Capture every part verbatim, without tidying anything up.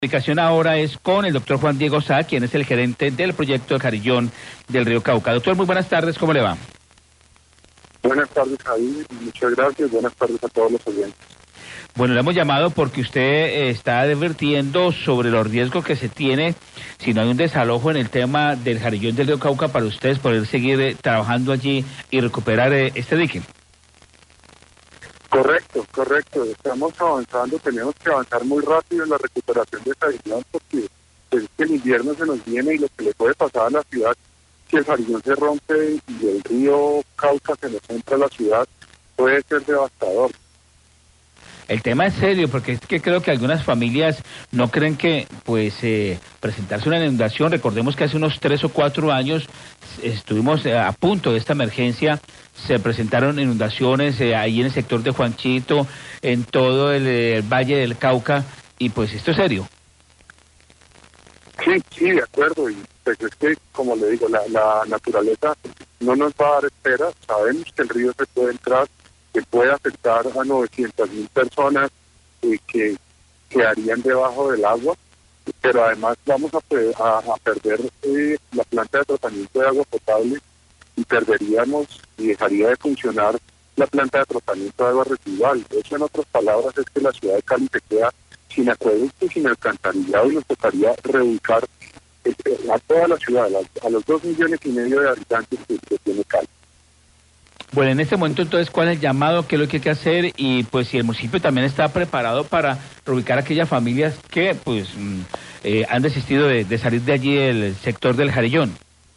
La comunicación ahora es con el doctor Juan Diego Sá, quien es el gerente del proyecto de Carillón del Río Cauca. Doctor, muy buenas tardes, ¿cómo le va? Buenas tardes, Javier, muchas gracias, buenas tardes a todos los oyentes. Bueno, le hemos llamado porque usted eh, está advirtiendo sobre los riesgos que se tiene si no hay un desalojo en el tema del Carillón del Río Cauca para ustedes poder seguir eh, trabajando allí y recuperar eh, este dique. Correcto, correcto, estamos avanzando, tenemos que avanzar muy rápido en la recuperación de Carillón porque pues, el invierno se nos viene y lo que le puede pasar a la ciudad, si el Carillón se rompe y el río Cauca se nos entra a la ciudad, puede ser devastador. El tema es serio porque es que creo que algunas familias no creen que pues eh, presentarse una inundación. Recordemos que hace unos tres o cuatro años estuvimos eh, a punto de esta emergencia, se presentaron inundaciones eh, ahí en el sector de Juanchito, en todo el, el Valle del Cauca, y pues esto es serio. Sí, sí, de acuerdo, y pues es que, como le digo, la, la naturaleza no nos va a dar espera, sabemos que el río se puede entrar, que puede afectar a novecientas mil personas eh, que quedarían debajo del agua, pero además vamos a, a, a perder eh, la planta de tratamiento de agua potable y perderíamos y dejaría de funcionar la planta de tratamiento de agua residual. Eso, en otras palabras, es que la ciudad de Cali se queda sin acueducto y sin alcantarillado y nos tocaría reubicar eh, a toda la ciudad, a, a los dos millones y medio de habitantes que, que tiene Cali. Bueno, en este momento entonces, ¿cuál es el llamado? ¿Qué es lo que hay que hacer? Y pues si el municipio también está preparado para reubicar a aquellas familias que pues eh, han desistido de, de salir de allí del sector del Carillón.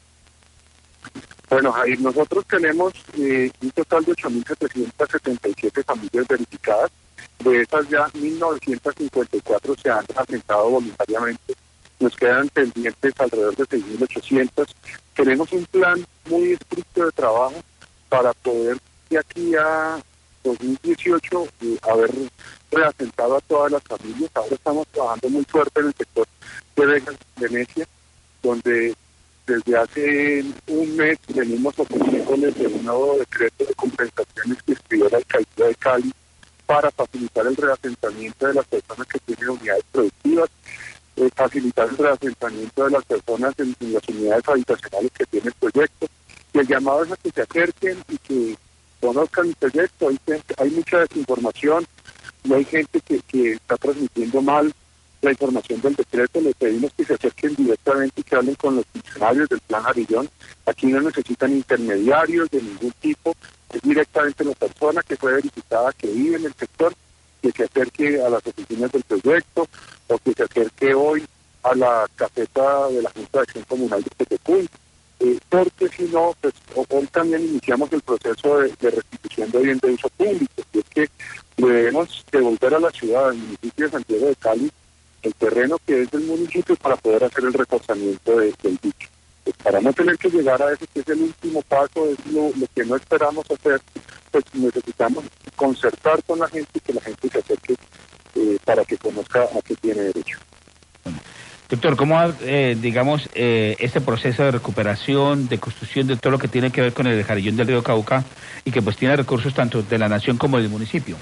Bueno, Jair, nosotros tenemos eh, un total de ocho mil setecientas setenta y siete familias verificadas. De esas ya mil novecientas cincuenta y cuatro se han asentado voluntariamente. Nos quedan pendientes alrededor de seis mil ochocientas. Tenemos un plan muy estricto de trabajo para poder de aquí a dos mil dieciocho eh, haber reasentado a todas las familias. Ahora estamos trabajando muy fuerte en el sector de Vegas, Venecia, donde desde hace un mes venimos ofreciéndoles un nuevo decreto de compensaciones que expidió la alcaldía de Cali para facilitar el reasentamiento de las personas que tienen unidades productivas, eh, facilitar el reasentamiento de las personas en, en las unidades habitacionales que tiene el proyecto. Y el llamado es a que se acerquen y que conozcan el proyecto. Hay, hay mucha desinformación y hay gente que, que está transmitiendo mal la información del decreto. Les pedimos que se acerquen directamente y que hablen con los funcionarios del Plan Carillón. Aquí no necesitan intermediarios de ningún tipo, es directamente la persona que fue verificada que vive en el sector, que se acerque a las oficinas del proyecto o que se acerque hoy a la caseta de la Junta de Acción Comunal de Tepecuy. Eh, porque si no, pues hoy también iniciamos el proceso de, de restitución de bien de uso público, y es que debemos devolver a la ciudad, al municipio de Santiago de Cali, el terreno que es del municipio para poder hacer el reforzamiento de, del dique. Pues para no tener que llegar a eso, que es el último paso, es lo, lo que no esperamos hacer, pues necesitamos concertar con la gente y que la gente se acerque eh, para que conozca a qué tiene derecho. Doctor, ¿cómo va, eh, digamos, eh, este proceso de recuperación, de construcción de todo lo que tiene que ver con el Carillón del Río Cauca y que pues tiene recursos tanto de la nación como del municipio?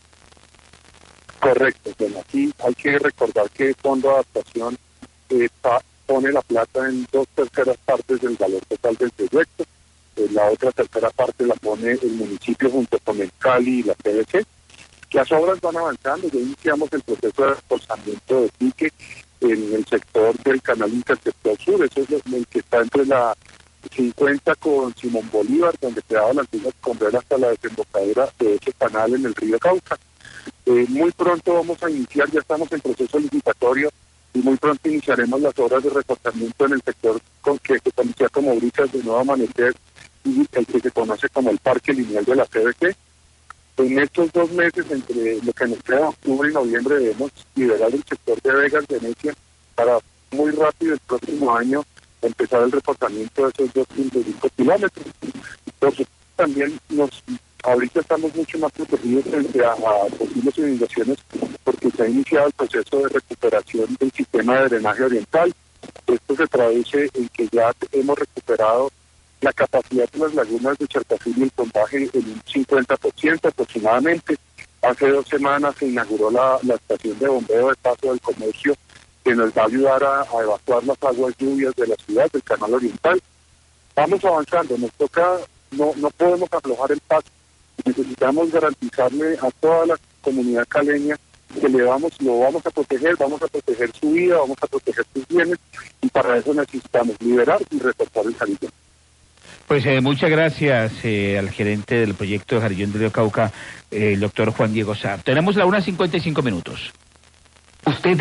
Correcto, bueno, aquí hay que recordar que el Fondo de Adaptación eh, pa, pone la plata en dos terceras partes del valor total del proyecto, eh, la otra tercera parte la pone el municipio junto con el Cali y la P V C. Las obras van avanzando, ya iniciamos el proceso de reforzamiento de dique en el sector del canal Interceptor Sur, eso es el que está entre la cincuenta con Simón Bolívar, donde quedaba la antigua escombrera hasta la desembocadura de ese canal en el río Cauca. Eh, muy pronto vamos a iniciar, ya estamos en proceso licitatorio, y muy pronto iniciaremos las obras de reforzamiento en el sector con que se conocía como Brisas de Nuevo Amanecer y el que se conoce como el Parque Lineal de la P V C. En estos dos meses, entre lo que nos queda octubre y noviembre, debemos liberar el sector de Vegas, Venecia, para muy rápido el próximo año empezar el reforzamiento de esos dos punto cinco kilómetros. Entonces, también nos ahorita estamos mucho más protegidos frente a, a posibles inundaciones porque se ha iniciado el proceso de recuperación del sistema de drenaje oriental. Esto se traduce en que ya hemos recuperado la capacidad de las lagunas de Charcasí y el Pombaje en un cincuenta por ciento aproximadamente. Hace dos semanas se inauguró la, la estación de bombeo de Paso del Comercio que nos va a ayudar a, a evacuar las aguas lluvias de la ciudad, del Canal Oriental. Vamos avanzando, nos toca, no, no podemos aflojar el paso. Necesitamos garantizarle a toda la comunidad caleña que le vamos, lo vamos a proteger, vamos a proteger su vida, vamos a proteger sus bienes, y para eso necesitamos liberar y reforzar el Jarillón. Pues eh, muchas gracias eh, al gerente del proyecto de Jarillón del Río Cauca, eh, el doctor Juan Diego Saab. Tenemos la una cincuenta y cinco minutos. Usted